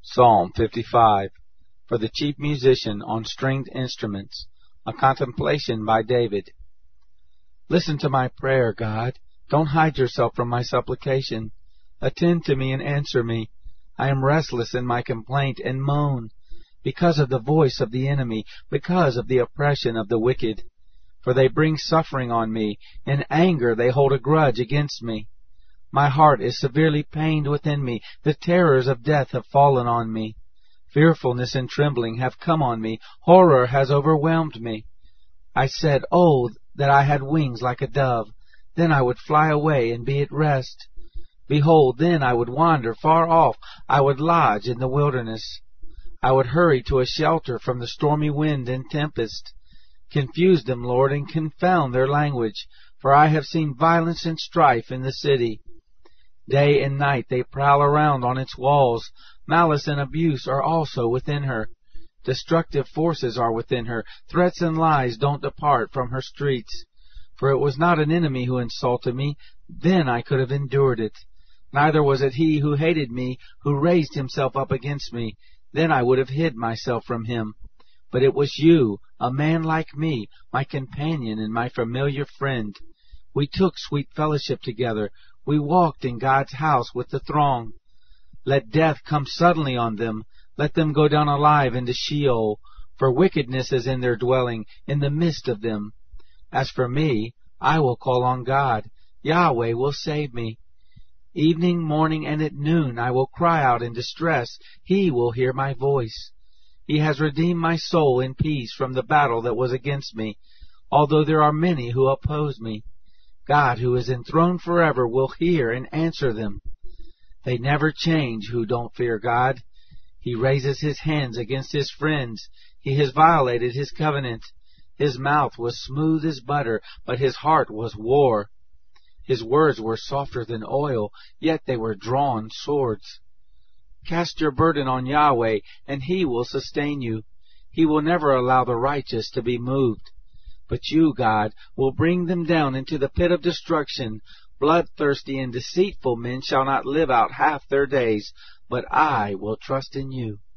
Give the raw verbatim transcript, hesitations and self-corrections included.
Psalm fifty-five, for the chief musician on stringed instruments, a contemplation by David. Listen to my prayer, God. Don't hide yourself from my supplication. Attend to me and answer me. I am restless in my complaint and moan, because of the voice of the enemy, because of the oppression of the wicked. For they bring suffering on me. In anger they hold a grudge against me. My heart is severely pained within me. The terrors of death have fallen on me. Fearfulness and trembling have come on me. Horror has overwhelmed me. I said, Oh, that I had wings like a dove. Then I would fly away and be at rest. Behold, then I would wander far off. I would lodge in the wilderness. I would hurry to a shelter from the stormy wind and tempest. Confuse them, Lord, and confound their language, for I have seen violence and strife in the city. Day and night they prowl around on its walls. Malice and abuse are also within her. Destructive forces are within her. Threats and lies don't depart from her streets. For it was not an enemy who insulted me. Then I could have endured it. Neither was it he who hated me who raised himself up against me. Then I would have hid myself from him. But it was you, a man like me, my companion and my familiar friend. We took sweet fellowship together. We walked in God's house with the throng. Let death come suddenly on them. Let them go down alive into Sheol. For wickedness is in their dwelling, in the midst of them. As for me, I will call on God. Yahweh will save me. Evening, morning, and at noon I will cry out in distress. He will hear my voice. He has redeemed my soul in peace from the battle that was against me, although there are many who oppose me. God, who is enthroned forever, will hear and answer them. They never change who don't fear God. He raises his hands against his friends. He has violated his covenant. His mouth was smooth as butter, but his heart was war. His words were softer than oil, yet they were drawn swords. Cast your burden on Yahweh, and he will sustain you. He will never allow the righteous to be moved. But you, God, will bring them down into the pit of destruction. Bloodthirsty and deceitful men shall not live out half their days, but I will trust in you.